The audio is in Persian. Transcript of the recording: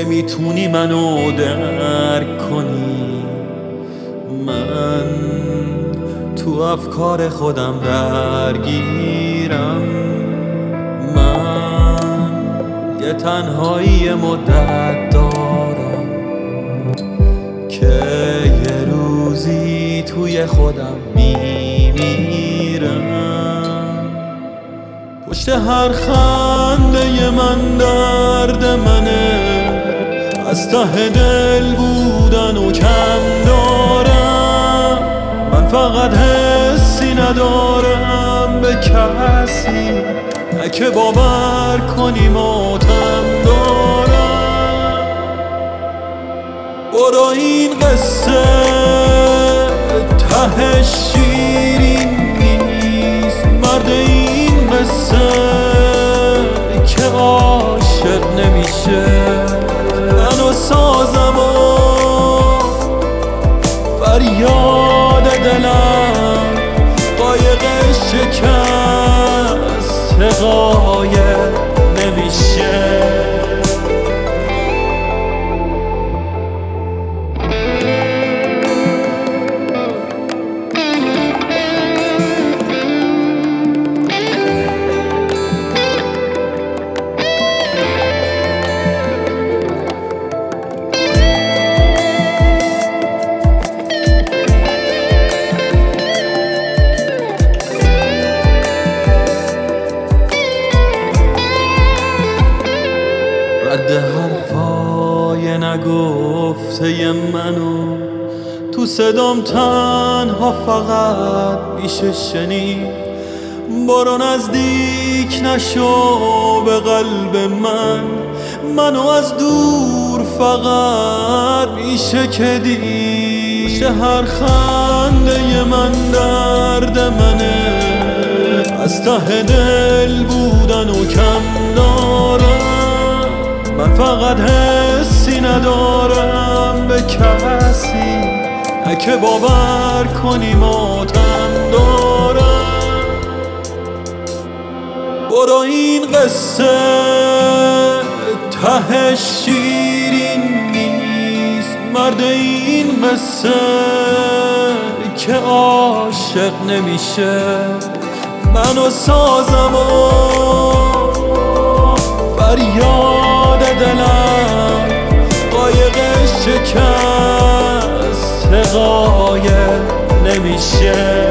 نمیتونی منو درک کنی. من تو افکار خودم درگیرم. من یه تنهایی مدت دارم که یه روزی توی خودم میمیرم. پشت هر خنده من درد منه، از ته دل بودن و کم دارم. من فقط حسی ندارم به کسی، نه که باور کنی ماتم دارم. برو این قصه ته شیرین نیست، مرد این قصه که عاشق نمیشه. منو سازم و فریاد دلم قایق شکست قایق نمیشه. رد حرفای نگفته منو تو صدام تنها فقط میشه شنید. برو نزدیک نشو به قلب من، منو از دور فقط میشه که دید. پشت هر خنده من درد منه، از ته دل بودن و کم دارم. من فقط حسی ندارم به کسی، نه که باور کنی ماتم دارم. برو این قصه ته شیرین نیست، مرد این قصه که عاشق نمیشه. منو سازم و فریاد دلم قایق شکست قایق نمیشه.